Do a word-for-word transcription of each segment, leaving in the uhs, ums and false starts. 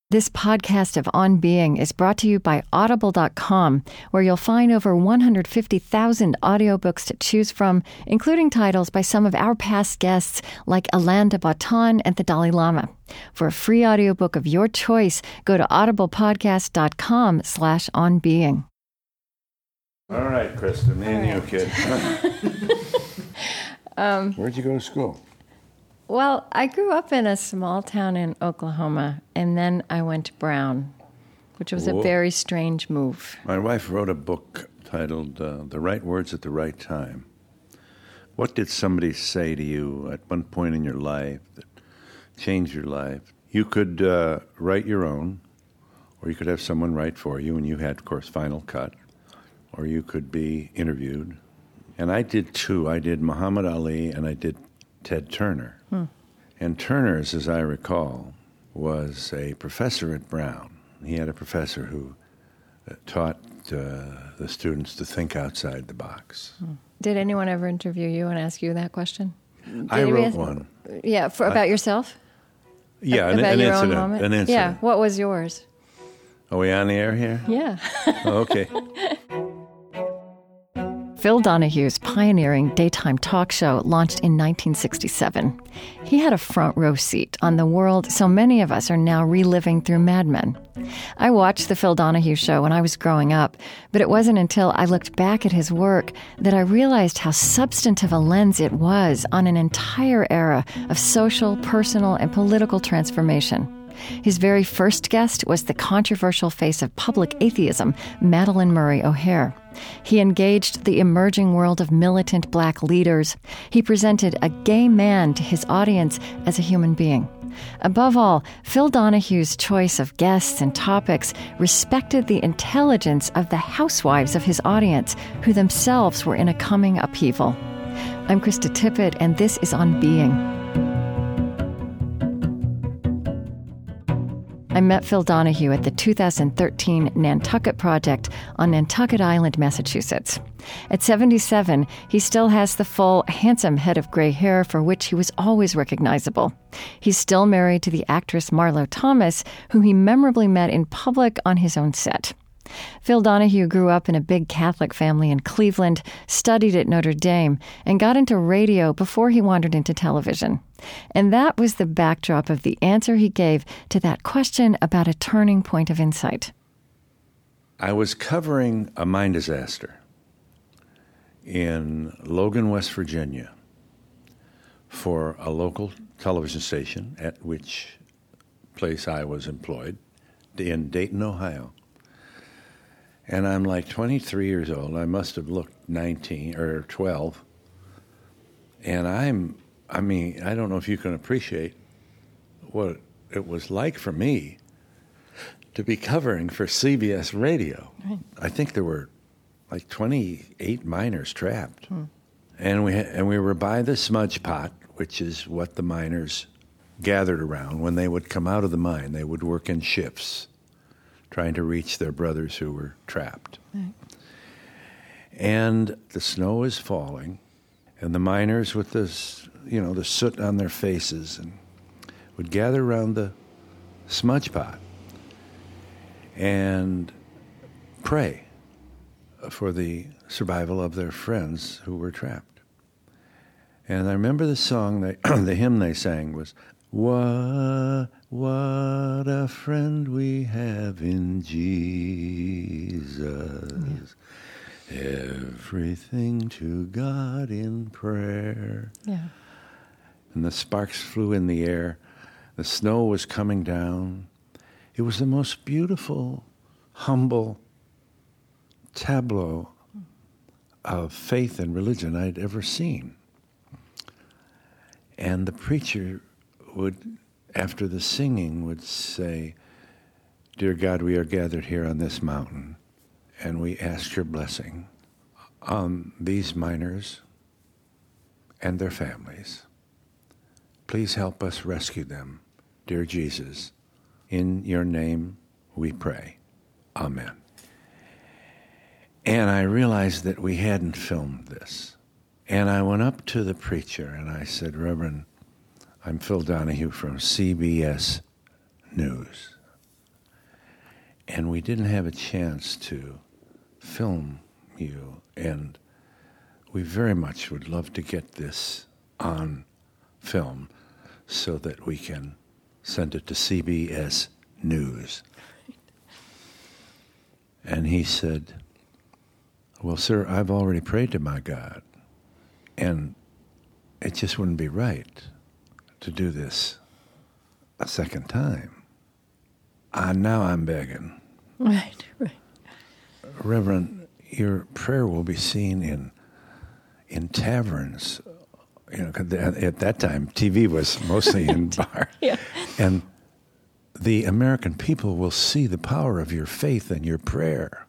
This podcast of On Being is brought to you by Audible dot com, where you'll find over one hundred fifty thousand audiobooks to choose from, including titles by some of our past guests like Alain de Botton and the Dalai Lama. For a free audiobook of your choice, go to audiblepodcast dot com slash onbeing. All right, Krista, me and you, kid. um, Where'd you go to school? Well, I grew up in a small town in Oklahoma, and then I went to Brown, which was Whoa. a very strange move. My wife wrote a book titled uh, The Right Words at the Right Time. What did somebody say to you at one point in your life that changed your life? You could uh, write your own, or you could have someone write for you, and you had, of course, final cut, or you could be interviewed. And I did two. I did Muhammad Ali, and I did Ted Turner. Hmm. And Turner's, as I recall, was a professor at Brown. He had a professor who uh, taught uh, the students to think outside the box. Hmm. Did anyone ever interview you and ask you that question? Did I wrote ask, one. Yeah, for, about I, yourself? Yeah, an, about an your incident. Own moment? An incident. Yeah, what was yours? Are we on the air here? Yeah. Oh, okay. Phil Donahue's pioneering daytime talk show launched in nineteen sixty-seven. He had a front row seat on the world so many of us are now reliving through Mad Men. I watched the Phil Donahue show when I was growing up, but it wasn't until I looked back at his work that I realized how substantive a lens it was on an entire era of social, personal, and political transformation. His very first guest was the controversial face of public atheism, Madalyn Murray O'Hair. He engaged the emerging world of militant black leaders. He presented a gay man to his audience as a human being. Above all, Phil Donahue's choice of guests and topics respected the intelligence of the housewives of his audience, who themselves were in a coming upheaval. I'm Krista Tippett, and this is On Being. I met Phil Donahue at the two thousand thirteen Nantucket Project on Nantucket Island, Massachusetts. At seventy-seven, he still has the full, handsome head of gray hair for which he was always recognizable. He's still married to the actress Marlo Thomas, whom he memorably met in public on his own set. Phil Donahue grew up in a big Catholic family in Cleveland, studied at Notre Dame, and got into radio before he wandered into television. And that was the backdrop of the answer he gave to that question about a turning point of insight. I was covering a mine disaster in Logan, West Virginia, for a local television station at which place I was employed in Dayton, Ohio. And I'm like twenty-three years old. I must have looked nineteen or twelve. And I'm, I mean, I don't know if you can appreciate what it was like for me to be covering for C B S Radio. Right. I think there were like twenty-eight miners trapped. Hmm. And we and we were by the smudge pot, which is what the miners gathered around. When they would come out of the mine, they would work in shifts, trying to reach their brothers who were trapped. Right. And the snow is falling, and the miners with this, you know, the soot on their faces, and would gather around the smudge pot and pray for the survival of their friends who were trapped. And I remember the song, they, the hymn they sang was, What, what a friend we have in Jesus. Yeah. Everything to God in prayer. Yeah. And the sparks flew in the air. The snow was coming down. It was the most beautiful, humble tableau of faith and religion I'd ever seen. And the preacher would, after the singing, would say, Dear God, we are gathered here on this mountain, and we ask your blessing on these miners and their families. Please help us rescue them, dear Jesus. In your name we pray. Amen. And I realized that we hadn't filmed this. And I went up to the preacher and I said, Reverend, I'm Phil Donahue from C B S News. and we didn't have a chance to film you, and we very much would love to get this on film so that we can send it to C B S News. And he said, well, sir, I've already prayed to my God, and it just wouldn't be right to do this a second time. Uh, now I'm begging. Right, right. Reverend, your prayer will be seen in in taverns. You know, 'cause at that time, T V was mostly in bars. Yeah. And the American people will see the power of your faith and your prayer.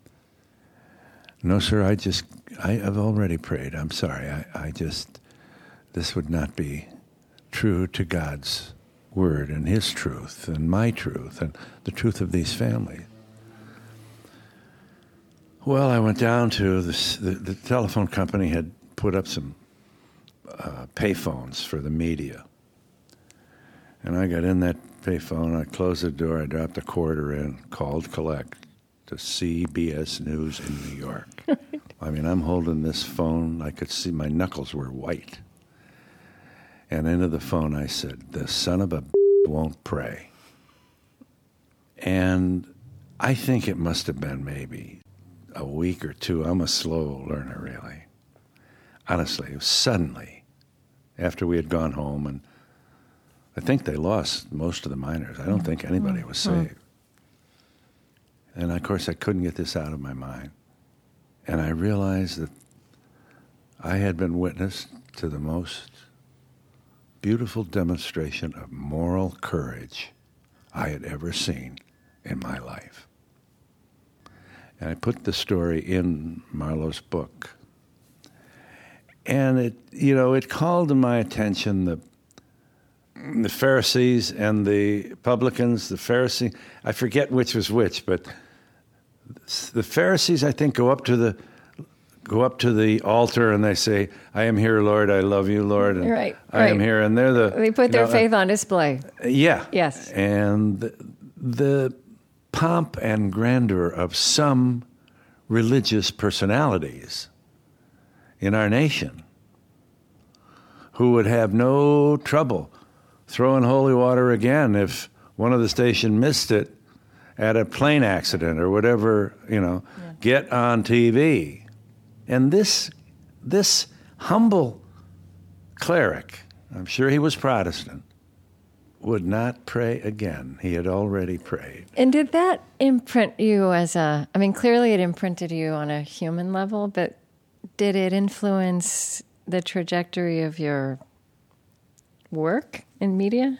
No, sir, I just, I have already prayed. I'm sorry. I, I just, this would not be true to God's word and his truth and my truth and the truth of these families. Well, I went down to this, the, the telephone company had put up some uh, payphones for the media. And I got in that payphone, I closed the door, I dropped a quarter in, called collect to C B S News in New York. I mean, I'm holding this phone, I could see my knuckles were white. And into the phone I said, the son of a won't pray. And I think it must have been maybe a week or two. I'm a slow learner, really. Honestly, it was suddenly, after we had gone home, and I think they lost most of the miners. I don't think anybody was saved. And, of course, I couldn't get this out of my mind. And I realized that I had been witness to the most beautiful demonstration of moral courage I had ever seen in my life. And I put the story in Marlowe's book. And it, you know, it called to my attention the the Pharisees and the publicans. The Pharisee, I forget which was which, but the Pharisees, I think, go up to the go up to the altar and they say, "I am here, Lord. I love you, Lord." And right, I right. am here, and they're the they put their know, faith on display. Yeah. Yes. And the, the pomp and grandeur of some religious personalities in our nation who would have no trouble throwing holy water again if one of the station missed it at a plane accident or whatever, you know, yeah. Get on T V. And this this humble cleric, I'm sure he was Protestant, would not pray again. He had already prayed. And did that imprint you as a, I mean, clearly it imprinted you on a human level, but did it influence the trajectory of your work in media?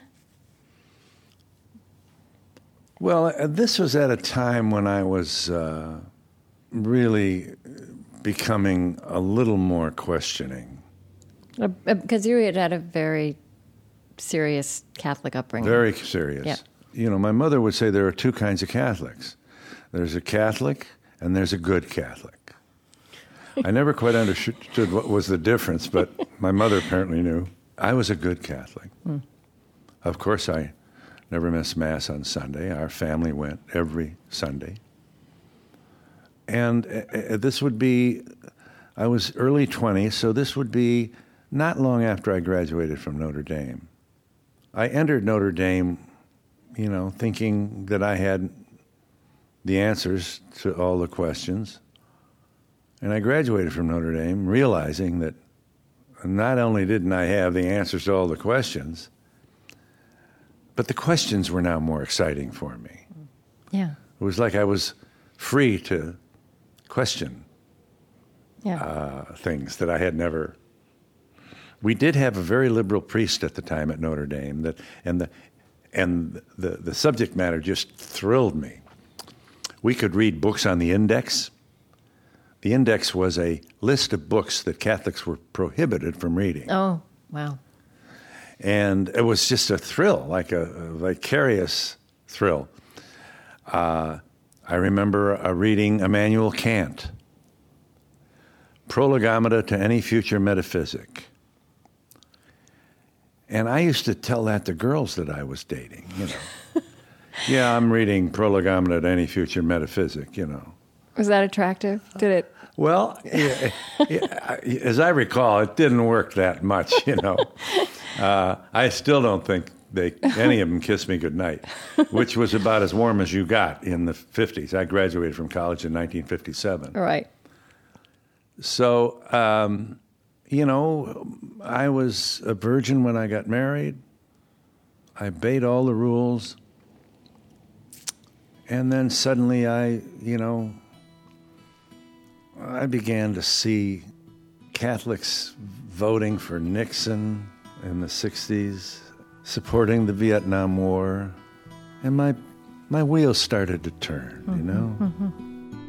Well, uh, this was at a time when I was uh, really becoming a little more questioning. Uh, because you had had a very serious Catholic upbringing. Very serious. Yeah. You know, my mother would say there are two kinds of Catholics. There's a Catholic and there's a good Catholic. I never quite understood what was the difference, but my mother apparently knew. I was a good Catholic. Mm. Of course, I never missed Mass on Sunday. Our family went every Sunday. And uh, this would be, I was early twenties, so this would be not long after I graduated from Notre Dame. I entered Notre Dame, you know, thinking that I had the answers to all the questions. And I graduated from Notre Dame realizing that not only didn't I have the answers to all the questions, but the questions were now more exciting for me. Yeah. It was like I was free to question yeah. uh, things that I had never. We did have a very liberal priest at the time at Notre Dame, that, and the and the, the subject matter just thrilled me. We could read books on the index. The index was a list of books that Catholics were prohibited from reading. Oh, wow. And it was just a thrill, like a, a vicarious thrill. Uh, I remember uh, reading Immanuel Kant, Prolegomena to Any Future Metaphysic. And I used to tell that to girls that I was dating, you know. Yeah, I'm reading Prolegomena to Any Future Metaphysic, you know. Was that attractive? Did it? Well, yeah, yeah, as I recall, it didn't work that much, you know. Uh, I still don't think they any of them kissed me goodnight, which was about as warm as you got in the fifties. I graduated from college in nineteen fifty-seven. Right. So, um, you know, I was a virgin when I got married. I obeyed all the rules. And then suddenly I, you know, I began to see Catholics voting for Nixon in the sixties, supporting the Vietnam War, and my my wheels started to turn, mm-hmm, you know? Mm-hmm.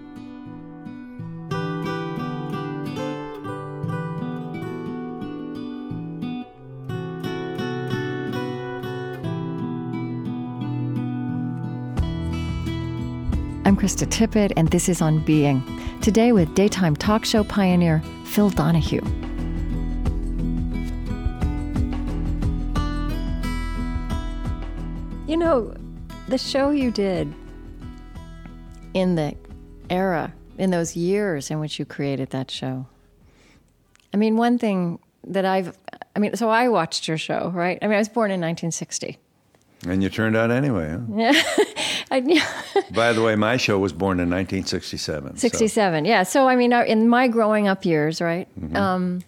I'm Krista Tippett, and this is On Being. Today with daytime talk show pioneer Phil Donahue. You know, the show you did in the era, in those years in which you created that show. I mean, one thing that I've, I mean, so I watched your show, right? I mean, I was born in nineteen sixty. And you turned out anyway, huh? Yeah. I, By the way, my show was born in nineteen sixty-seven. sixty-seven, so. Yeah. So, I mean, in my growing up years, right? Mm-hmm. Um,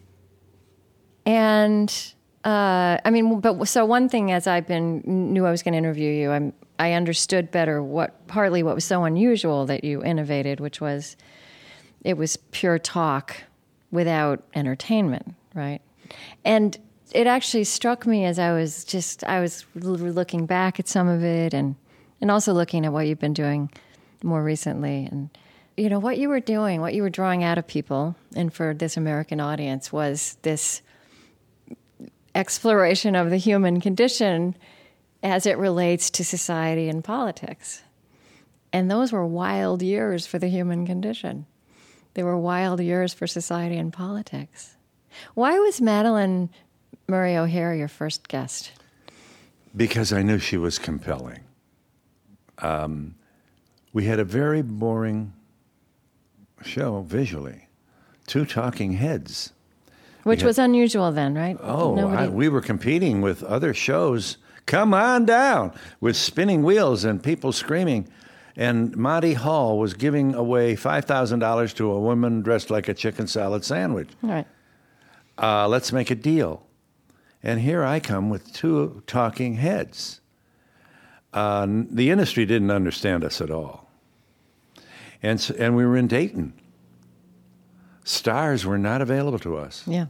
and, uh, I mean, but so one thing as I've been, knew I was going to interview you, I'm, I understood better what, partly what was so unusual that you innovated, which was, it was pure talk without entertainment, right? And it actually struck me as I was just, I was looking back at some of it and, and also looking at what you've been doing more recently. And, you know, what you were doing, what you were drawing out of people, and for this American audience, was this exploration of the human condition as it relates to society and politics. And those were wild years for the human condition. They were wild years for society and politics. Why was Madalyn Murray O'Hair your first guest? Because I knew she was compelling. Um, we had a very boring show visually. Two talking heads. Which had, was unusual then, right? Oh, Nobody... I, we were competing with other shows. Come on down, with spinning wheels and people screaming. And Monty Hall was giving away five thousand dollars to a woman dressed like a chicken salad sandwich. All right. Uh, let's make a deal. And here I come with two talking heads. Uh, the industry didn't understand us at all. And, so, and we were in Dayton. Stars were not available to us. Yeah.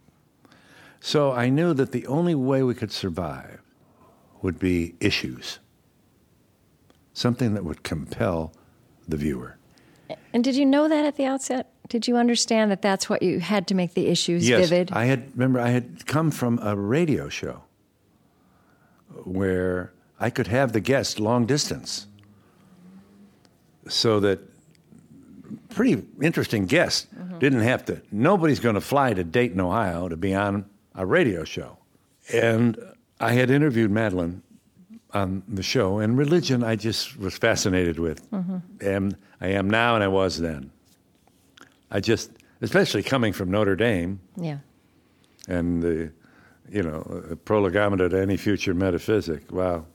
So I knew that the only way we could survive would be issues. Something that would compel the viewer. And did you know that at the outset? Did you understand that that's what you had to make the issues yes, vivid? I had, remember, I had come from a radio show where I could have the guest long distance. So that pretty interesting guest mm-hmm. didn't have to, nobody's going to fly to Dayton, Ohio to be on a radio show. And I had interviewed Madalyn on the show, and religion I just was fascinated with. Mm-hmm. And I am now and I was then. I just, especially coming from Notre Dame. Yeah. And the, you know, Prolegomena to Any Future Metaphysic. Wow.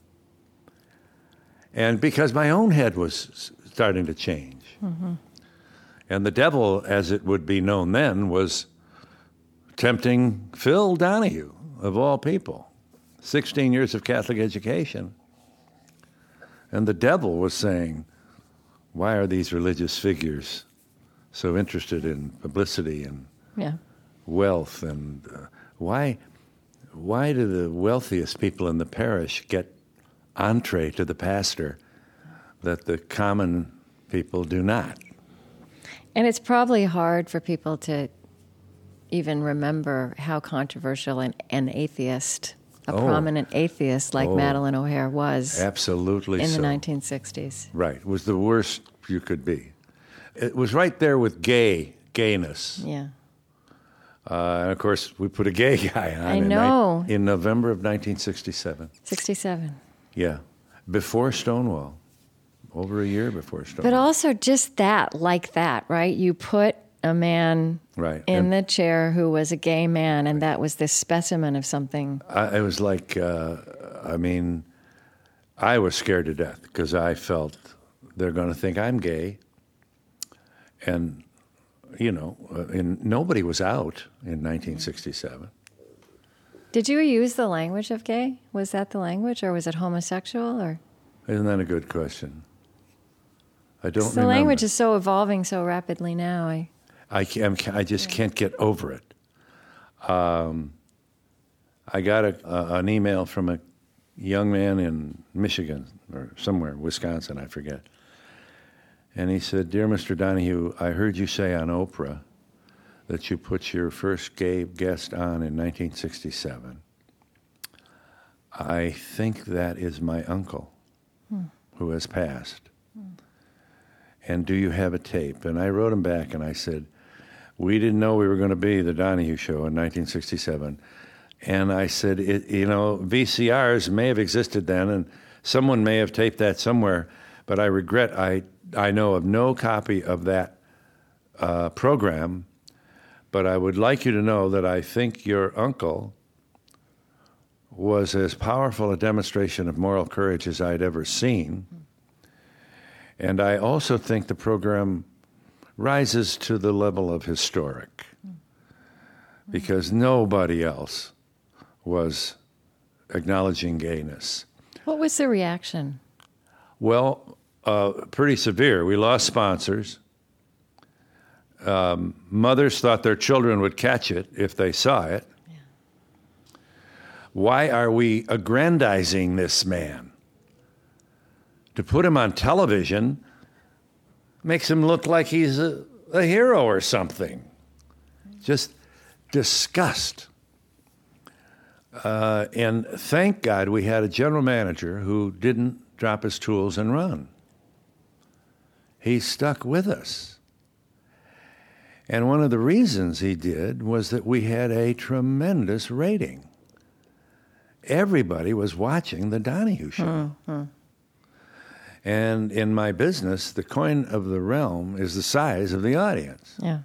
And because my own head was starting to change. Mm-hmm. And the devil, as it would be known then, was tempting Phil Donahue, of all people. sixteen years of Catholic education. And the devil was saying, why are these religious figures so interested in publicity and yeah. wealth? And uh, why, why do the wealthiest people in the parish get entree to the pastor that the common people do not? And it's probably hard for people to even remember how controversial an, an atheist, a oh. prominent atheist like oh. Madalyn O'Hair was. Absolutely in so. the nineteen sixties. Right. It was the worst you could be. It was right there with gay, gayness. Yeah. Uh, and, of course, we put a gay guy on I in, know. ni- in November of nineteen sixty-seven. sixty-seven. Yeah. Before Stonewall. Over a year before Stonewall. But also just that, like that, right? You put a man right. in and the chair who was a gay man, and that was this specimen of something. I, it was like, uh, I mean, I was scared to death because I felt they're going to think I'm gay. And, you know, uh, and nobody was out in nineteen sixty-seven. Did you use the language of gay? Was that the language, or was it homosexual? Or Isn't that a good question? I don't the remember. language is so evolving so rapidly now. I I, can't, I just can't get over it. Um, I got a, a, an email from a young man in Michigan or somewhere, Wisconsin, I forget. And he said, "Dear Mister Donahue, I heard you say on Oprah that you put your first gay guest on in nineteen sixty-seven. I think that is my uncle hmm. who has passed. Hmm. And do you have a tape?" And I wrote him back and I said, "We didn't know we were going to be the Donahue Show in nineteen sixty-seven. And I said, it, you know, V C Rs may have existed then, and someone may have taped that somewhere, but I regret I, I know of no copy of that uh, program, but I would like you to know that I think your uncle was as powerful a demonstration of moral courage as I'd ever seen. And I also think the program rises to the level of historic, because nobody else was acknowledging gayness." What was the reaction? Well, uh, pretty severe. We lost sponsors. Um, mothers thought their children would catch it if they saw it. Yeah. Why are we aggrandizing this man? To put him on television makes him look like he's a, a hero or something. Just disgust. Uh, and thank God we had a general manager who didn't drop his tools and run. He stuck with us. And one of the reasons he did was that we had a tremendous rating. Everybody was watching the Donahue Show. Mm-hmm. And in my business, the coin of the realm is the size of the audience. Yeah.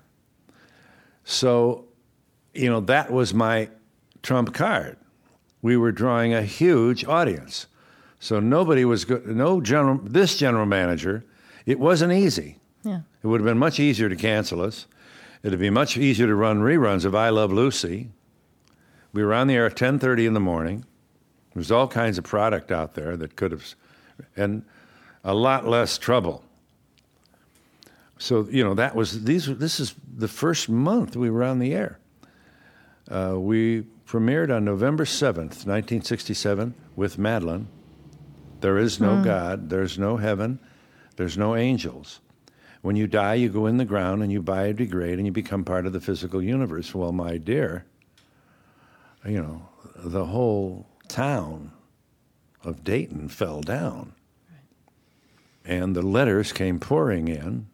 So, you know, that was my trump card. We were drawing a huge audience. So nobody was good. No general, this general manager, it wasn't easy. Yeah. It would have been much easier to cancel us. It would be much easier to run reruns of I Love Lucy. We were on the air at ten thirty in the morning. There was all kinds of product out there that could have, and a lot less trouble. So, you know, that was, these. this is the first month we were on the air. Uh, we premiered on November seventh, nineteen sixty-seven, with Madeline. There is no mm. God, there's no heaven, there's no angels. When you die, you go in the ground and you biodegrade and you become part of the physical universe. Well, my dear, you know, the whole town of Dayton fell down. Right. And the letters came pouring in.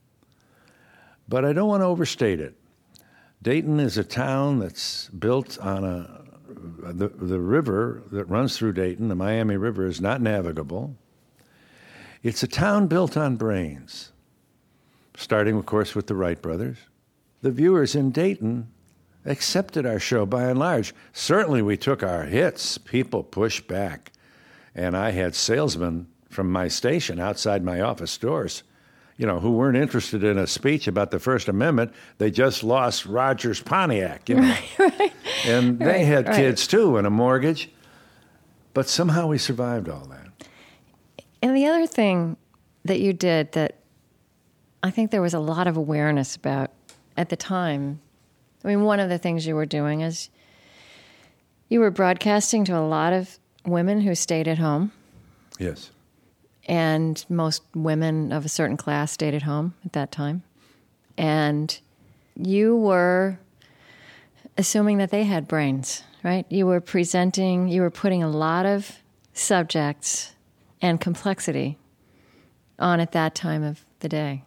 But I don't want to overstate it. Dayton is a town that's built on a, the, the river that runs through Dayton, the Miami River, is not navigable. It's a town built on brains, starting, of course, with the Wright brothers. The viewers in Dayton accepted our show by and large. Certainly we took our hits. People pushed back. And I had salesmen from my station outside my office doors, you know, who weren't interested in a speech about the First Amendment. They just lost Rogers Pontiac, you know. Right, right. And they right, had right. kids, too, and a mortgage. But somehow we survived all that. And the other thing that you did that I think there was a lot of awareness about at the time, I mean, one of the things you were doing is you were broadcasting to a lot of women who stayed at home. Yes. And most women of a certain class stayed at home at that time. And you were assuming that they had brains, right? You were presenting, you were putting a lot of subjects and complexity on at that time of the day.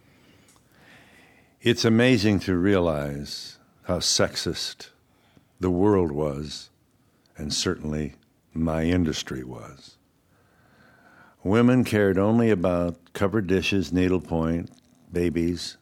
It's amazing to realize how sexist the world was, and certainly my industry was. women cared only about covered dishes, needlepoint, babies,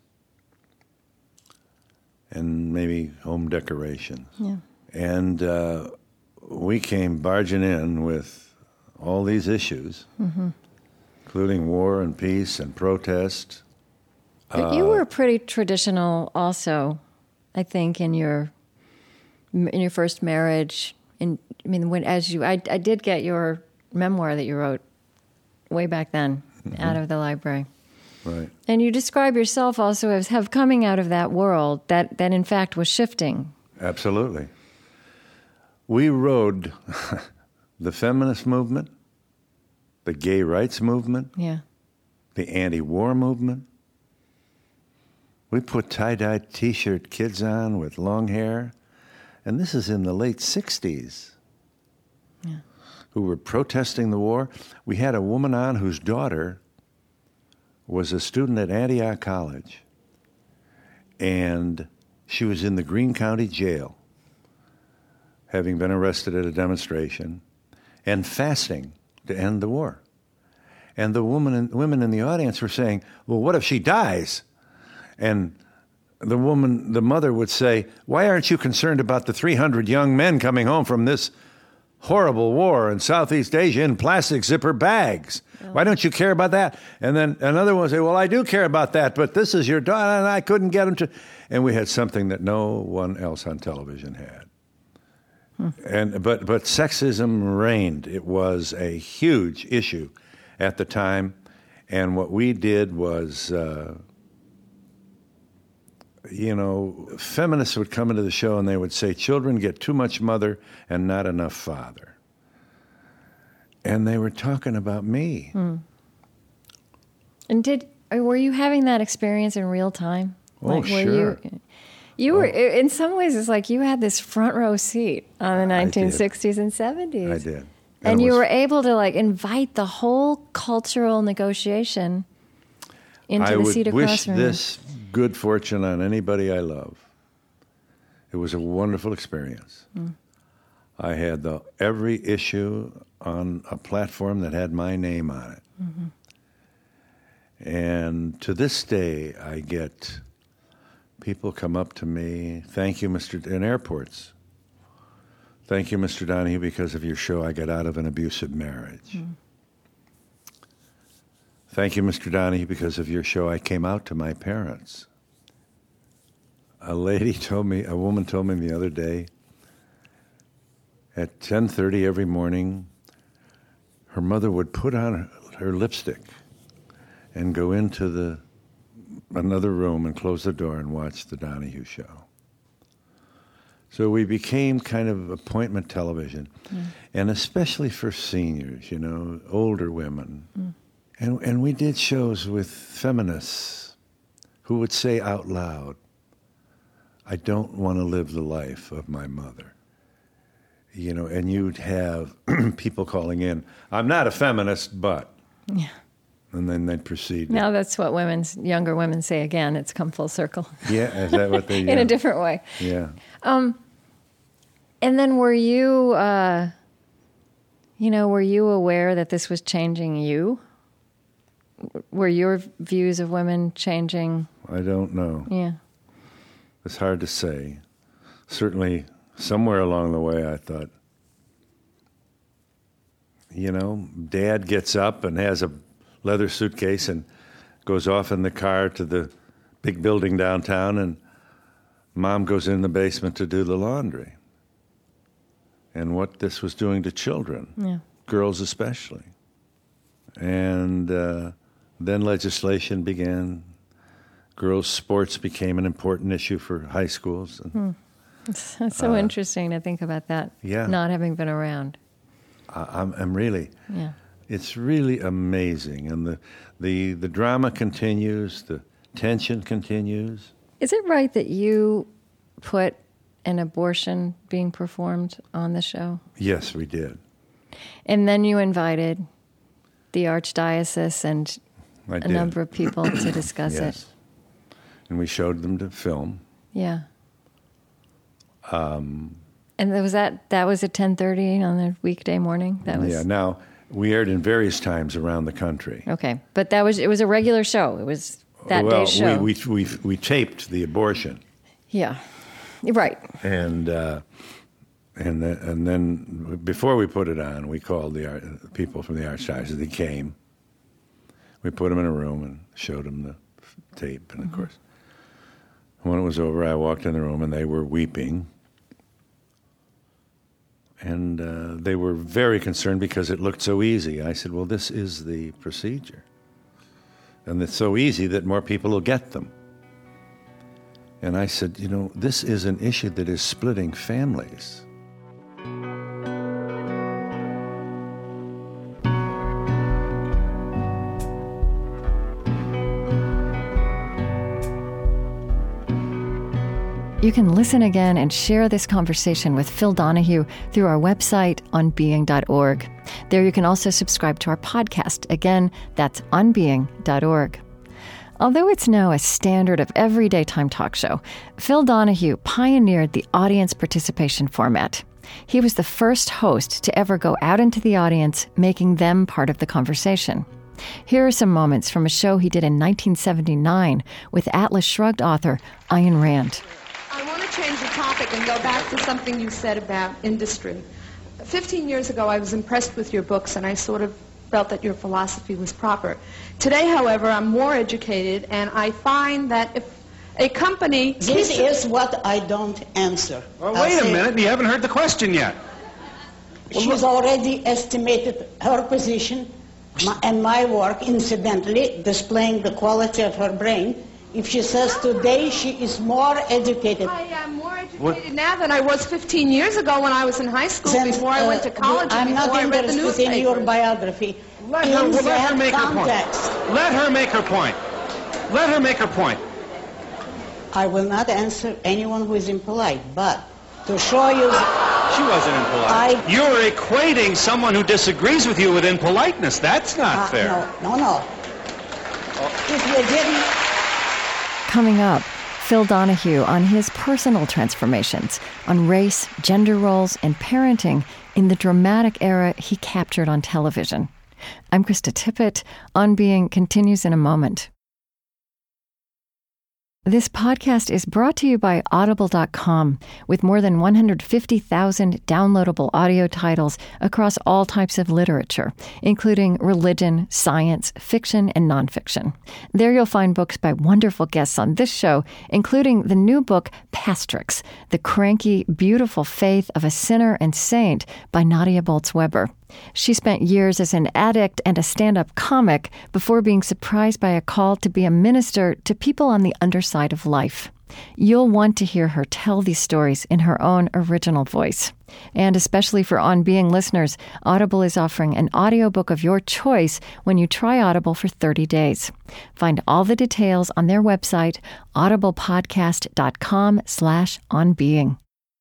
and maybe home decoration. Yeah. And uh, we came barging in with all these issues, mm-hmm. including war and peace and protest. But you were pretty traditional also, I think, in your in your first marriage. In I mean, when as you, I, I did get your memoir that you wrote way back then mm-hmm. out of the library. Right. And you describe yourself also as have coming out of that world that, that in fact was shifting. Absolutely. We rode the feminist movement, the gay rights movement, yeah. the anti-war movement. We put tie-dye T-shirt kids on with long hair, and this is in the late sixties, yeah. who were protesting the war. We had a woman on whose daughter was a student at Antioch College, and she was in the Greene County Jail, having been arrested at a demonstration, and fasting to end the war. And the woman and women in the audience were saying, well, what if she dies? And the woman, the mother would say, why aren't you concerned about the three hundred young men coming home from this horrible war in Southeast Asia in plastic zipper bags? Oh. Why don't you care about that? And then another one would say, well, I do care about that, but this is your daughter, and I couldn't get him to. And we had something that no one else on television had. Hmm. And but but sexism reigned. It was a huge issue at the time. And what we did was... Uh, You know, feminists would come into the show and they would say, children get too much mother and not enough father. And they were talking about me. Hmm. And did were you having that experience in real time? Oh, like, were sure. You, you were, oh. In some ways, it's like you had this front row seat on the nineteen sixties and seventies. I did. And, and you was, were able to, like, invite the whole cultural negotiation into I the seat across wish from you. this good fortune on anybody I love. It was a wonderful experience. Mm. I had the every issue on a platform that had my name on it. Mm-hmm. And to this day, I get people come up to me, thank you, Mister D-, in airports. Thank you, Mister Donahue, because of your show, I got out of an abusive marriage. Mm. Thank you, Mister Donahue, because of your show, I came out to my parents. A lady told me, a woman told me the other day, at ten thirty every morning, her mother would put on her, her lipstick and go into the another room and close the door and watch the Donahue show. So we became kind of appointment television, mm. and especially for seniors, you know, older women. Mm. And and we did shows with feminists who would say out loud, I don't want to live the life of my mother. You know, and you'd have people calling in, I'm not a feminist, but. Yeah. And then they'd proceed. Now that's what women's younger women say again. It's come full circle. Yeah, is that what they... In yeah. a different way. Yeah. Um, and then were you, uh, you know, were you aware that this was changing you? Were your views of women changing? I don't know. Yeah. It's hard to say. Certainly, somewhere along the way, I thought, you know, Dad gets up and has a leather suitcase and goes off in the car to the big building downtown, and Mom goes in the basement to do the laundry. And what this was doing to children, yeah. girls especially. And... Uh, Then legislation began. Girls' sports became an important issue for high schools. And, hmm. It's, it's so uh, interesting to think about that, yeah. not having been around. I, I'm, I'm really, yeah. it's really amazing. And the, the, the drama continues, the tension continues. Is it right that you put an abortion being performed on the show? Yes, we did. And then you invited the Archdiocese and... I a did. number of people to discuss yes. it. And we showed them the film. Yeah. Um, and was that that was at ten thirty on the weekday morning? That was Yeah. Now, We aired in various times around the country. Okay, but that was it was a regular show. It was that well, day's show. we, we, we, we taped the abortion. Yeah, right. And uh, and the, and then before we put it on, we called the art, people from the Archdiocese. They came. We put them in a room and showed them the tape. And, of course, when it was over, I walked in the room, and they were weeping. And uh, they were very concerned because it looked so easy. I said, well, this is the procedure. And it's so easy that more people will get them. And I said, you know, this is an issue that is splitting families. You can listen again and share this conversation with Phil Donahue through our website, on being dot org. There you can also subscribe to our podcast. Again, that's on being dot org. Although it's now a standard of every daytime talk show, Phil Donahue pioneered the audience participation format. He was the first host to ever go out into the audience, making them part of the conversation. Here are some moments from a show he did in nineteen seventy-nine with Atlas Shrugged author Ayn Rand. I want to change the topic and go back to something you said about industry. Fifteen years ago, I was impressed with your books, and I sort of felt that your philosophy was proper. Today, however, I'm more educated, and I find that if a company... This is what I don't answer. Well, wait a minute. You haven't heard the question yet. She's already estimated her position my, and my work, incidentally, displaying the quality of her brain. If she says today she is more educated. I am more educated what? now than I was fifteen years ago when I was in high school, then, before I uh, went to college, I'm and before not I read the interested in your biography. Let her, in let her make context. her point. Let her make her point. Let her make her point. I will not answer anyone who is impolite, but to show you... She wasn't impolite. I, You're equating someone who disagrees with you with impoliteness. That's not uh, fair. No, no, no. Oh. If you didn't... Coming up, Phil Donahue on his personal transformations, on race, gender roles, and parenting in the dramatic era he captured on television. I'm Krista Tippett. On Being continues in a moment. This podcast is brought to you by Audible dot com, with more than one hundred fifty thousand downloadable audio titles across all types of literature, including religion, science, fiction, and nonfiction. There you'll find books by wonderful guests on this show, including the new book, Pastrix, The Cranky, Beautiful Faith of a Sinner and Saint by Nadia Bolz-Weber. She spent years as an addict and a stand-up comic before being surprised by a call to be a minister to people on the underside of life. You'll want to hear her tell these stories in her own original voice. And especially for On Being listeners, Audible is offering an audiobook of your choice when you try Audible for thirty days. Find all the details on their website, audiblepodcast.com slash onbeing.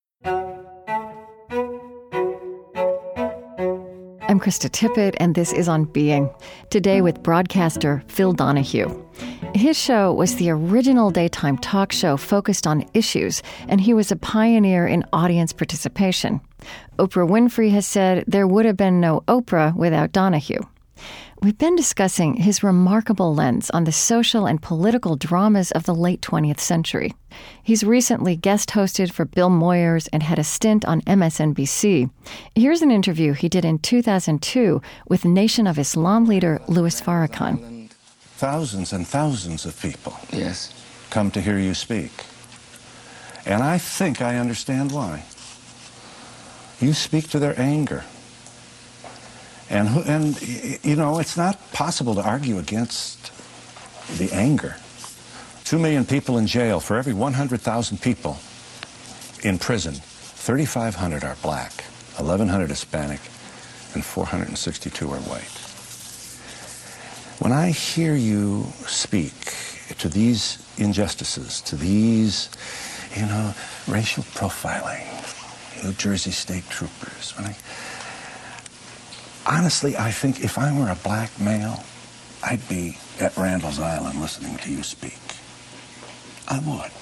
I'm Krista Tippett, and this is On Being, today with broadcaster Phil Donahue. His show was the original daytime talk show focused on issues, and he was a pioneer in audience participation. Oprah Winfrey has said there would have been no Oprah without Donahue. We've been discussing his remarkable lens on the social and political dramas of the late twentieth century. He's recently guest hosted for Bill Moyers and had a stint on M S N B C. Here's an interview he did in two thousand two with Nation of Islam leader Louis Farrakhan. Thousands and thousands of people yes. come to hear you speak. And I think I understand why. You speak to their anger. And, who, and, you know, it's not possible to argue against the anger. Two million people in jail. For every one hundred thousand people in prison, thirty-five hundred are black, eleven hundred Hispanic, and four hundred sixty-two are white. When I hear you speak to these injustices, to these, you know, racial profiling, New Jersey state troopers, when I... Honestly, I think if I were a black male, I'd be at Randall's Island listening to you speak. I would.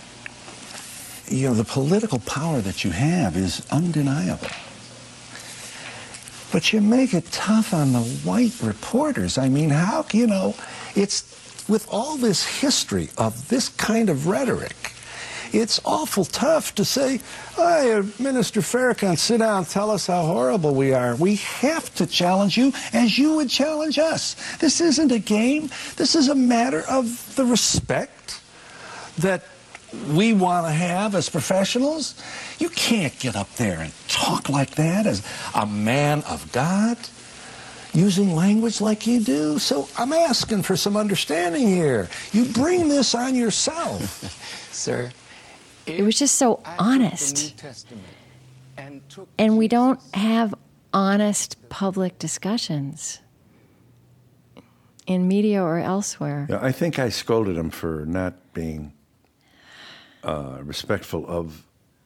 You know, the political power that you have is undeniable. But you make it tough on the white reporters. I mean, how, you know, it's with all this history of this kind of rhetoric, it's awful tough to say, hey, Minister Farrakhan, sit down, tell us how horrible we are. We have to challenge you as you would challenge us. This isn't a game. This is a matter of the respect that we want to have as professionals. You can't get up there and talk like that as a man of God, using language like you do. So I'm asking for some understanding here. You bring this on yourself. Sir, it was just so honest. And, and we don't have honest public discussions in media or elsewhere. Yeah, I think I scolded him for not being uh, respectful of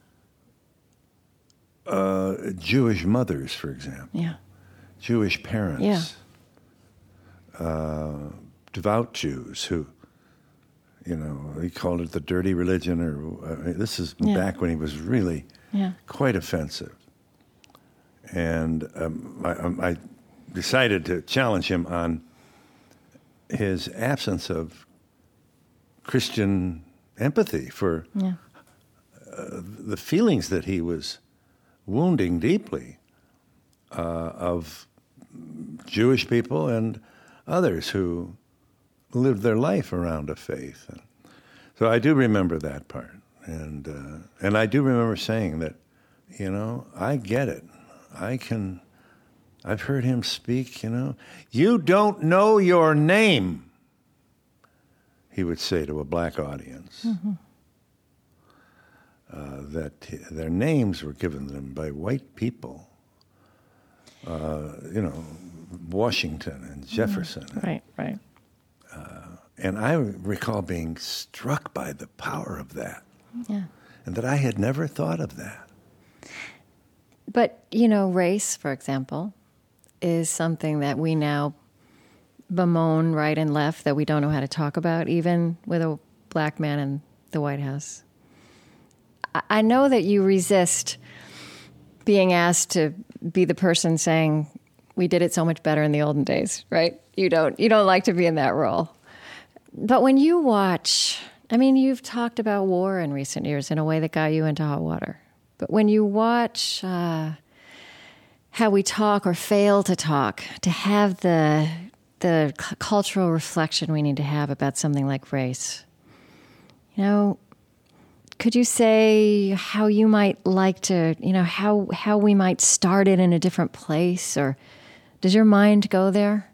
uh, Jewish mothers, for example. Yeah. Jewish parents. Yeah. Uh, devout Jews who, you know, he called it the dirty religion, or uh, this is yeah. back when he was really yeah. quite offensive. And um, I, I decided to challenge him on his absence of Christian empathy for yeah. uh, the feelings that he was wounding deeply uh, of Jewish people and others who lived their life around a faith. And so I do remember that part. And uh, and I do remember saying that, you know, I get it. I can, I've heard him speak, you know. You don't know your name, he would say to a black audience. Mm-hmm. Uh, that their names were given them by white people. Uh, you know, Washington and Jefferson. Mm-hmm. Right, right. Uh, and I recall being struck by the power of that. Yeah. And that I had never thought of that. But, you know, race, for example, is something that we now bemoan right and left, that we don't know how to talk about, even with a black man in the White House. I know that you resist being asked to be the person saying, we did it so much better in the olden days, right? You don't, you don't like to be in that role. But when you watch, I mean, you've talked about war in recent years in a way that got you into hot water. But when you watch uh, how we talk or fail to talk, to have the the c- cultural reflection we need to have about something like race, you know, could you say how you might like to, you know, how how we might start it in a different place? Or does your mind go there?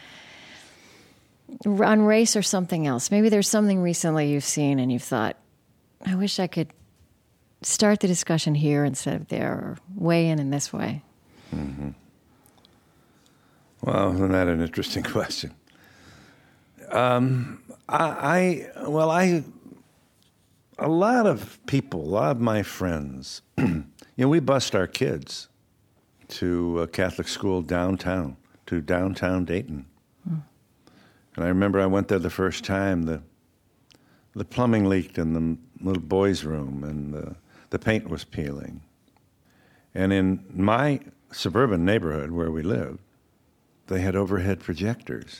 On race or something else? Maybe there's something recently you've seen and you've thought, I wish I could start the discussion here instead of there, or weigh in in this way. Mm-hmm. Well, isn't that an interesting question? Um, I, I, well, I, a lot of people, a lot of my friends, you know, we bused our kids to a Catholic school downtown, to downtown Dayton. Mm. And I remember I went there the first time, the the plumbing leaked in the little boys' room, and the, the paint was peeling. And in my suburban neighborhood where we lived, they had overhead projectors.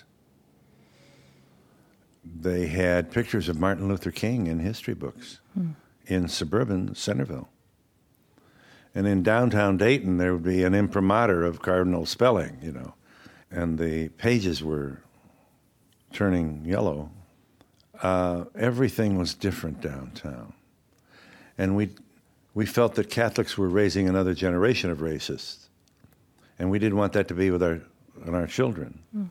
They had pictures of Martin Luther King in history books mm. in suburban Centerville. And in downtown Dayton, there would be an imprimatur of Cardinal Spelling, you know, and the pages were turning yellow. Uh, everything was different downtown. And we we felt that Catholics were raising another generation of racists. And we didn't want that to be with our, with our children. Mm.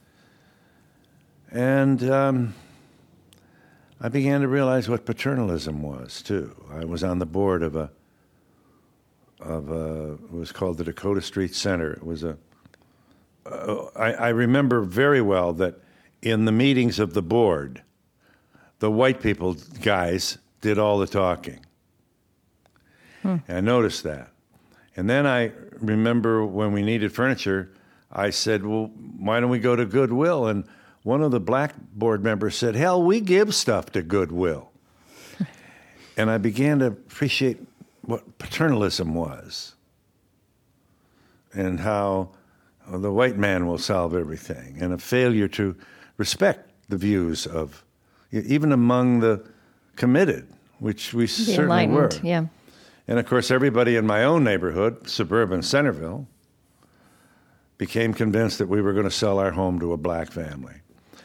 And um, I began to realize what paternalism was, too. I was on the board of a, of a, it was called the Dakota Street Center. It was a, uh, I, I remember very well that in the meetings of the board, the white people guys did all the talking. Hmm. And I noticed that. And then I remember when we needed furniture, I said, well, why don't we go to Goodwill? And one of the black board members said, hell, we give stuff to Goodwill. And I began to appreciate what paternalism was. and how the white man will solve everything, and a failure to respect the views of, even among the committed, which we The certainly were. enlightened, yeah. And of course, everybody in my own neighborhood, suburban Centerville, became convinced that we were going to sell our home to a black family.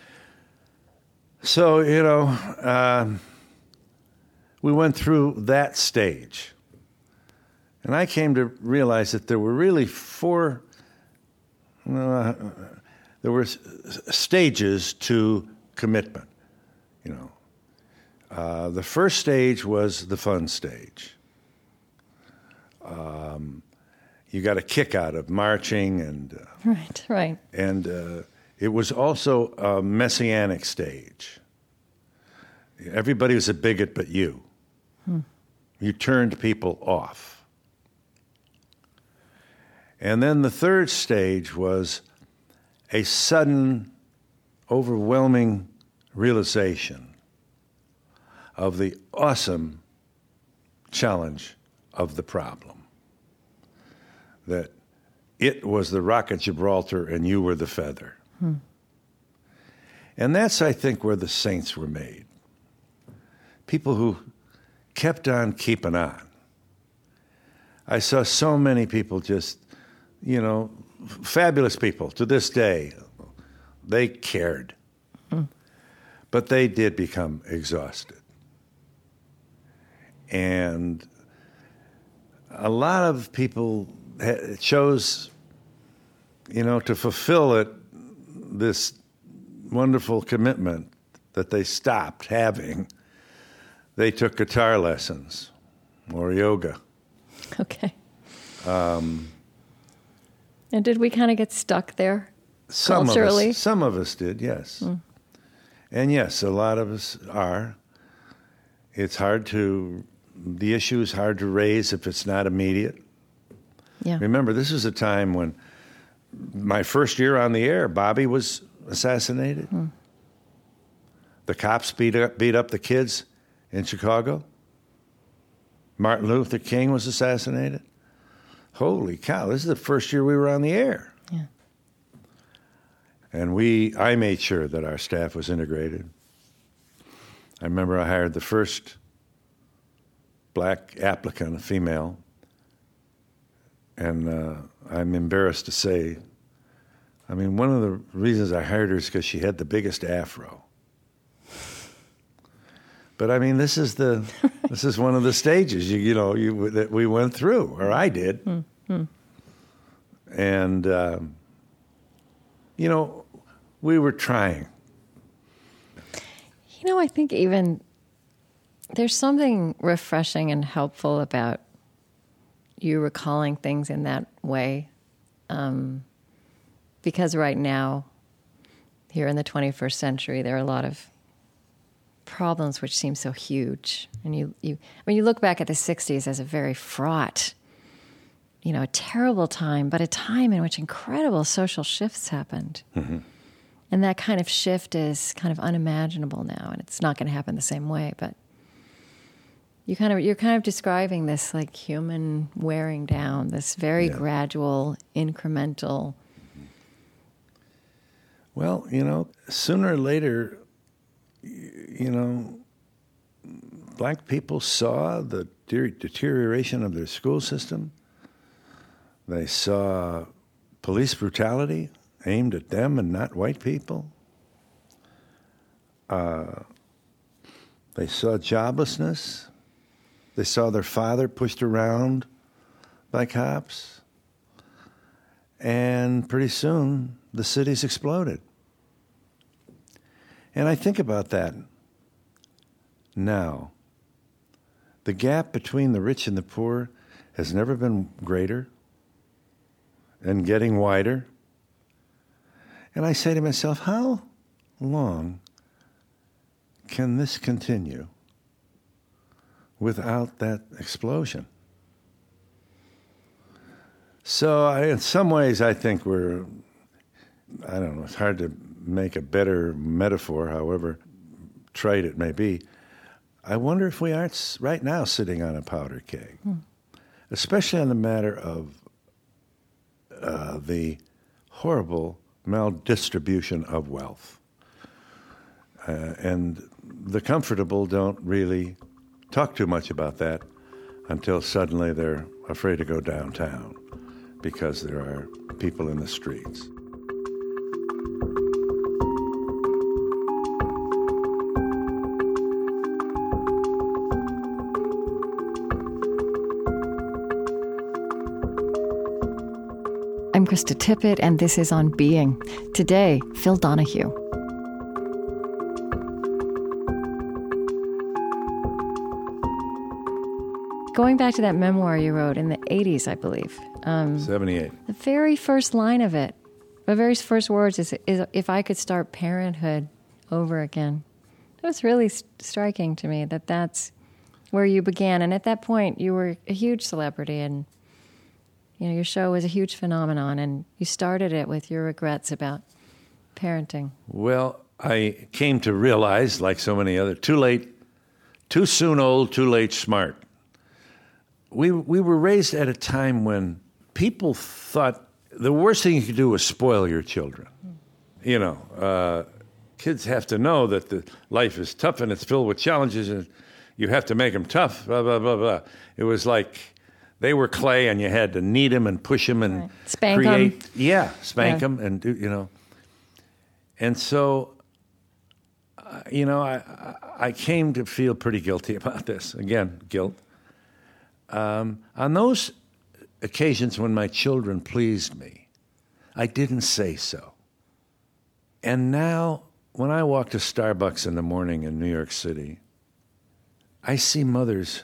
So, you know, uh, we went through that stage. And I came to realize that there were really four, uh, there were s- stages to commitment, you know. Uh, the first stage was the fun stage. Um, you got a kick out of marching, and uh, Right, right. and uh, it was also a messianic stage. Everybody was a bigot but you. Hmm. You turned people off. And then the third stage was a sudden, overwhelming realization of the awesome challenge of the problem. That it was the Rock of Gibraltar and you were the feather. Hmm. And that's, I think, where the saints were made. People who kept on keeping on. I saw so many people just, you know, fabulous people to this day. They cared. Hmm. But they did become exhausted. And a lot of people ha- chose, you know, to fulfill it, this wonderful commitment that they stopped having. They took guitar lessons or yoga. Okay. Um, and did we kind of get stuck there some culturally? Of us, some of us did, yes. Mm. And yes, a lot of us are. It's hard to, the issue is hard to raise if it's not immediate. Yeah. Remember, this was a time when my first year on the air, Bobby was assassinated. Mm. The cops beat up, beat up the kids in Chicago. Martin Luther King was assassinated. Holy cow, this is the first year we were on the air. Yeah. And we, I made sure that our staff was integrated. I remember I hired the first black applicant, a female, and uh, I'm embarrassed to say, I mean, one of the reasons I hired her is because she had the biggest afro. But I mean, this is the this is one of the stages you you know you that we went through, or I did, mm-hmm. and um, you know, we were trying. You know, I think even there's something refreshing and helpful about you recalling things in that way, um, because right now, here in the twenty-first century, there are a lot of problems which seem so huge. And you, you, I mean, you look back at the sixties as a very fraught, you know, a terrible time, but a time in which incredible social shifts happened. Mm-hmm. And that kind of shift is kind of unimaginable now, and it's not going to happen the same way. But you kind of, you're kind of describing this like human wearing down, this very yeah. gradual, incremental. Well, you know, sooner or later, you know, black people saw the deterioration of their school system. They saw police brutality aimed at them and not white people. Uh, they saw joblessness. They saw their father pushed around by cops. And pretty soon, the cities exploded. And I think about that now. The gap between the rich and the poor has never been greater and getting wider. And I say to myself, how long can this continue without that explosion? So I, in some ways, I think we're, I don't know, it's hard to make a better metaphor, however trite it may be. I wonder if we aren't right now sitting on a powder keg, hmm. especially on the matter of uh, the horrible maldistribution of wealth. Uh, and the comfortable don't really talk too much about that until suddenly they're afraid to go downtown because there are people in the streets. I'm Krista Tippett, and this is On Being. Today, Phil Donahue. Going back to that memoir you wrote in the eighties, I believe. Um, seventy-eight. The very first line of it, the very first words is, is if I could start parenthood over again. It was really st- striking to me that that's where you began. And at that point, you were a huge celebrity, and you know your show was a huge phenomenon, and you started it with your regrets about parenting. Well, I came to realize, like so many other, too late, too soon old, too late smart. We we were raised at a time when people thought the worst thing you could do was spoil your children. You know, uh, kids have to know that the life is tough and it's filled with challenges, and you have to make them tough, blah, blah, blah, blah. It was like they were clay and you had to knead them and push them and right. Spank create. them. Yeah, spank yeah. them and do, you know. And so, uh, you know, I, I came to feel pretty guilty about this. Again, guilt. Um, on those occasions when my children pleased me, I didn't say so. And now, when I walk to Starbucks in the morning in New York City, I see mothers,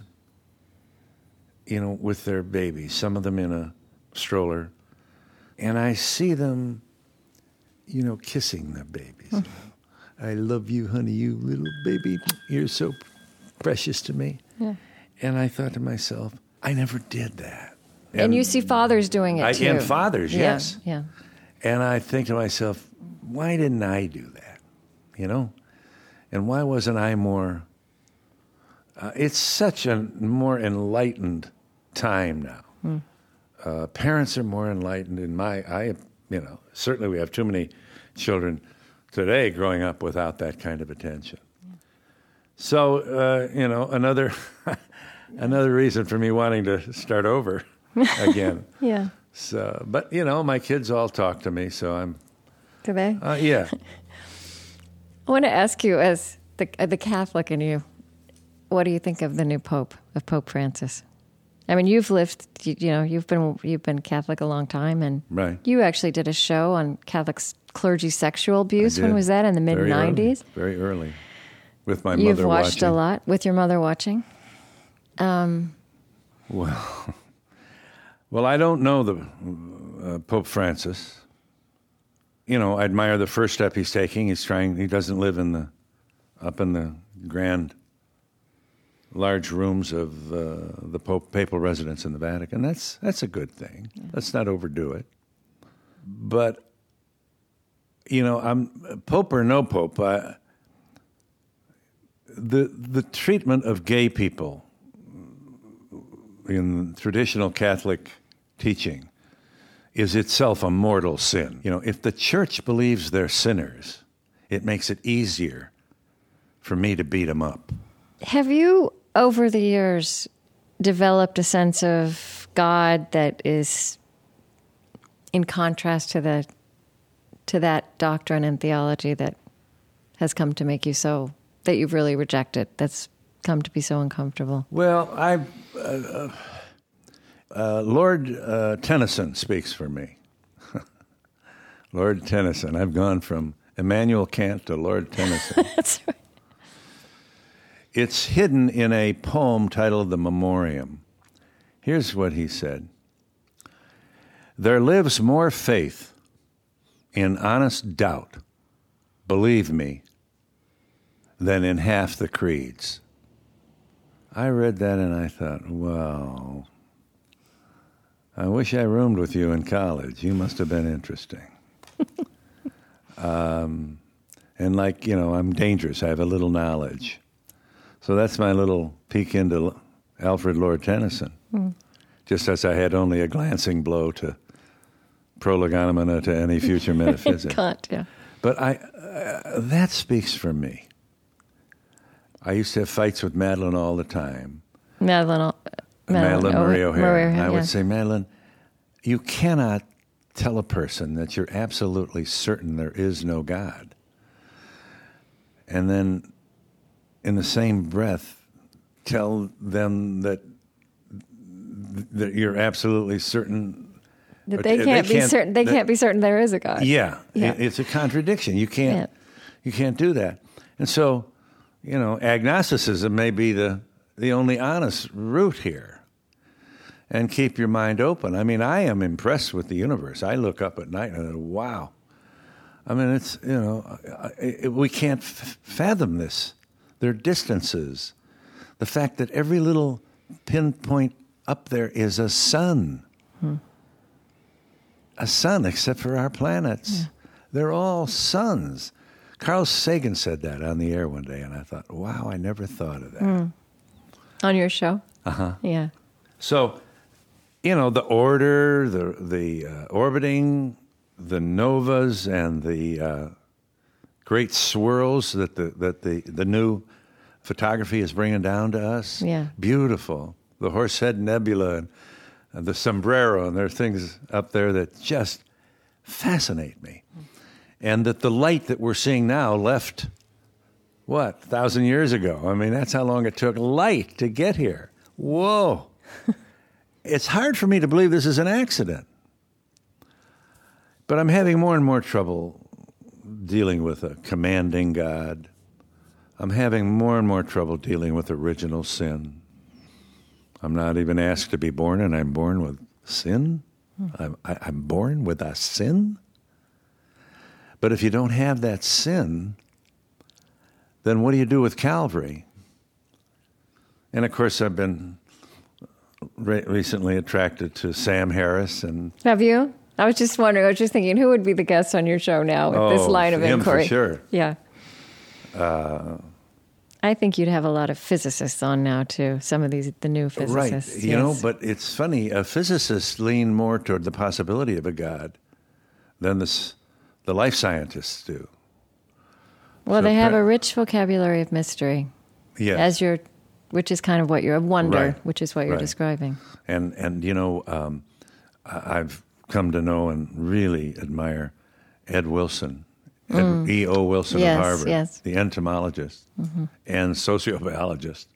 you know, with their babies, some of them in a stroller, and I see them, you know, kissing their babies. Mm. I love you, honey, you little baby. You're so precious to me. Yeah. And I thought to myself, I never did that. And, and you see fathers doing it, I, too. And fathers, yeah, yes. Yeah. And I think to myself, why didn't I do that? You know? And why wasn't I more... Uh, it's such a more enlightened time now. Mm. Uh, parents are more enlightened in my... I, you know, certainly we have too many children today growing up without that kind of attention. So, uh, you know, another another reason for me wanting to start over again. Yeah. So, but, you know, my kids all talk to me, so I'm... Do they? Uh, yeah. I want to ask you, as the the Catholic in you, what do you think of the new Pope, of Pope Francis? I mean, you've lived, you, you know, you've been you've been Catholic a long time, and right. you actually did a show on Catholic clergy sexual abuse. When was that? In the mid nineties? Very early. With my You've mother watched watching. a lot, with your mother watching? Um, well, well, I don't know the uh, Pope Francis. You know, I admire the first step he's taking. He's trying, he doesn't live in the, up in the grand, large rooms of uh, the Pope, papal residence in the Vatican. That's, that's a good thing. Yeah. Let's not overdo it. But, you know, I'm Pope or no Pope, I, The the treatment of gay people in traditional Catholic teaching is itself a mortal sin. You know, if the church believes they're sinners, it makes it easier for me to beat them up. Have you, over the years, developed a sense of God that is in contrast to the to that doctrine and theology that has come to make you so... that you've really rejected, that's come to be so uncomfortable? Well, I, uh, uh, Lord uh, Tennyson speaks for me. Lord Tennyson. I've gone from Immanuel Kant to Lord Tennyson. That's right. It's hidden in a poem titled The Memoriam. Here's what he said. There lives more faith in honest doubt, believe me, than in half the creeds. I read that and I thought, wow, I wish I roomed with you in college. You must have been interesting. um, and like, you know, I'm dangerous. I have a little knowledge. So that's my little peek into Alfred Lord Tennyson. Mm. Just as I had only a glancing blow to prolegomena to any future metaphysics. Kant, yeah. But I, uh, that speaks for me. I used to have fights with Madeline all the time. Madeline, uh, Madeline, Madeline Marie O'Hare. Marie O'Hare I yeah. would say, Madeline, you cannot tell a person that you're absolutely certain there is no God, and then in the same breath tell them that that you're absolutely certain that they can't, they can't be certain. They that, can't be certain there is a God. Yeah, yeah. It, it's a contradiction. You can't. Yeah. You can't do that. And so, you know, agnosticism may be the the only honest route here. And keep your mind open. I mean, I am impressed with the universe. I look up at night and I go, wow. I mean, it's, you know, it, we can't f- fathom this. There are distances. The fact that every little pinpoint up there is a sun. Hmm. A sun, except for our planets. Yeah. They're all suns. Carl Sagan said that on the air one day, and I thought, wow, I never thought of that. Mm. On your show? Uh-huh. Yeah. So, you know, the order, the the uh, orbiting, the novas, and the uh, great swirls that the that the, the new photography is bringing down to us. Yeah. Beautiful. The Horsehead Nebula and, and the Sombrero, and there are things up there that just fascinate me. And that the light that we're seeing now left, what, a thousand years ago? I mean, that's how long it took light to get here. Whoa. It's hard for me to believe this is an accident. But I'm having more and more trouble dealing with a commanding God. I'm having more and more trouble dealing with original sin. I'm not even asked to be born, and I'm born with sin? Hmm. I'm, I, I'm born with a sin? But if you don't have that sin, then what do you do with Calvary? And, of course, I've been re- recently attracted to Sam Harris. And have you? I was just wondering, I was just thinking, who would be the guest on your show now with oh, this line of him inquiry? For sure. Yeah. Uh, I think you'd have a lot of physicists on now, too, some of these, the new physicists. Right. You yes. know, but it's funny, a physicist lean more toward the possibility of a God than the, the life scientists do. Well, so they have a rich vocabulary of mystery. Yes. As you're, which is kind of what you're, of wonder, right. which is what you're right. describing. And, and you know, um, I've come to know and really admire Ed Wilson, Ed, mm. E O. Wilson yes, of Harvard, yes. the entomologist mm-hmm. and sociobiologist.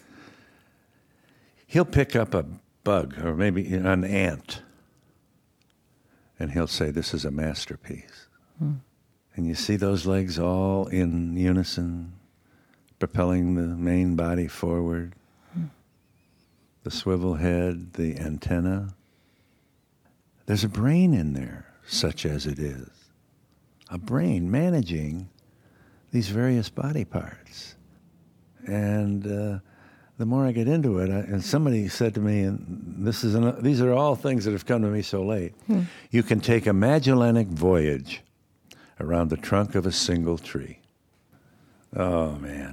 He'll pick up a bug or maybe an ant, and he'll say, this is a masterpiece. Mm. And you see those legs all in unison, propelling the main body forward, mm. the swivel head, the antenna. There's a brain in there, such as it is. A brain managing these various body parts. And uh, the more I get into it, I, and somebody said to me, and this is an, these are all things that have come to me so late, hmm. you can take a Magellanic voyage around the trunk of a single tree. Oh, man.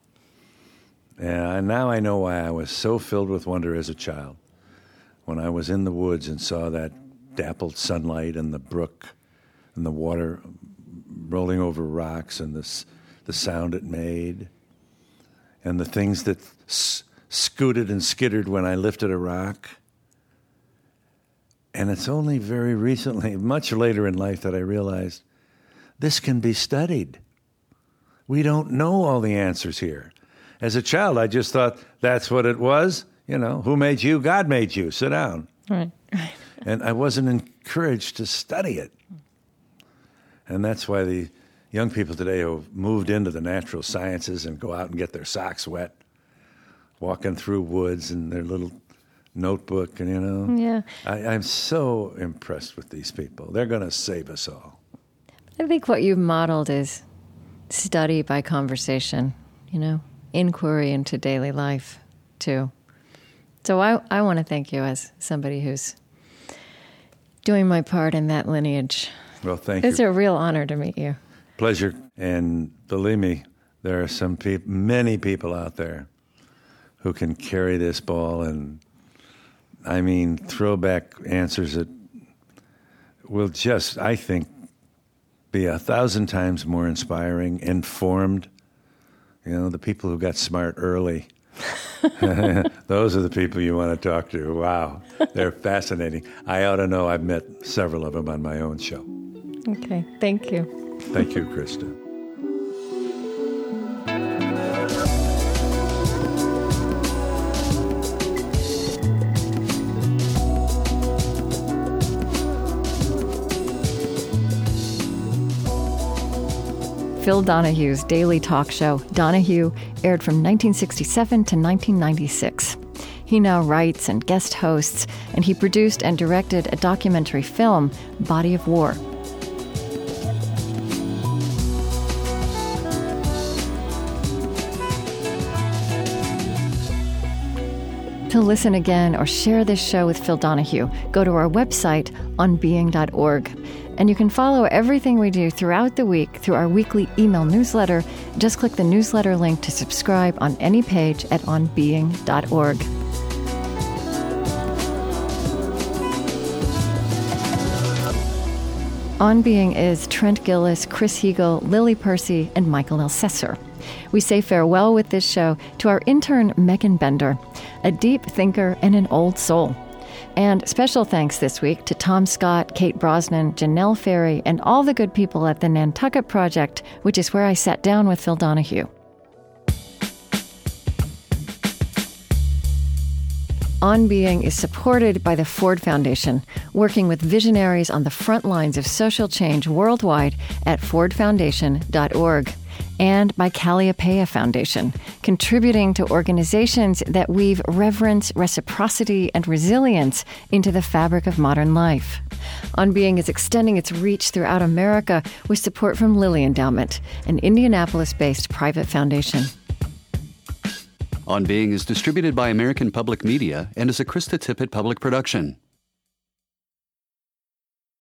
And now I know why I was so filled with wonder as a child when I was in the woods and saw that dappled sunlight and the brook and the water rolling over rocks and the, the sound it made and the things that s- scooted and skittered when I lifted a rock. And it's only very recently, much later in life, that I realized this can be studied. We don't know all the answers here. As a child, I just thought that's what it was. You know, who made you? God made you. Sit down. Right, right. And I wasn't encouraged to study it. And that's why the young people today who moved into the natural sciences and go out and get their socks wet, walking through woods in their little notebook, and you know. Yeah. I, I'm so impressed with these people. They're going to save us all. I think what you've modeled is study by conversation, you know, inquiry into daily life, too. So I, I want to thank you as somebody who's doing my part in that lineage. Well, thank it's you. It's a real honor to meet you. Pleasure. And believe me, there are some people, many people out there who can carry this ball and, I mean, throw back answers that will just, I think, be a thousand times more inspiring, informed. You know, the people who got smart early, those are the people you want to talk to. Wow, they're fascinating. I ought to know. I've met several of them on my own show. Okay, thank you. Thank you, Krista. Phil Donahue's daily talk show, Donahue, aired from nineteen sixty-seven to nineteen ninety-six. He now writes and guest hosts, and he produced and directed a documentary film, Body of War. To listen again or share this show with Phil Donahue, go to our website, on being dot org. And you can follow everything we do throughout the week through our weekly email newsletter. Just click the newsletter link to subscribe on any page at on being dot org. On Being is Trent Gilliss, Chris Heagle, Lily Percy, and Michael Elsesser. We say farewell with this show to our intern, Megan Bender, a deep thinker and an old soul. And special thanks this week to Tom Scott, Kate Brosnan, Janelle Ferry, and all the good people at the Nantucket Project, which is where I sat down with Phil Donahue. On Being is supported by the Ford Foundation, working with visionaries on the front lines of social change worldwide at ford foundation dot org. And by Calliopeia Foundation, contributing to organizations that weave reverence, reciprocity, and resilience into the fabric of modern life. On Being is extending its reach throughout America with support from Lilly Endowment, an Indianapolis-based private foundation. On Being is distributed by American Public Media and is a Krista Tippett public production.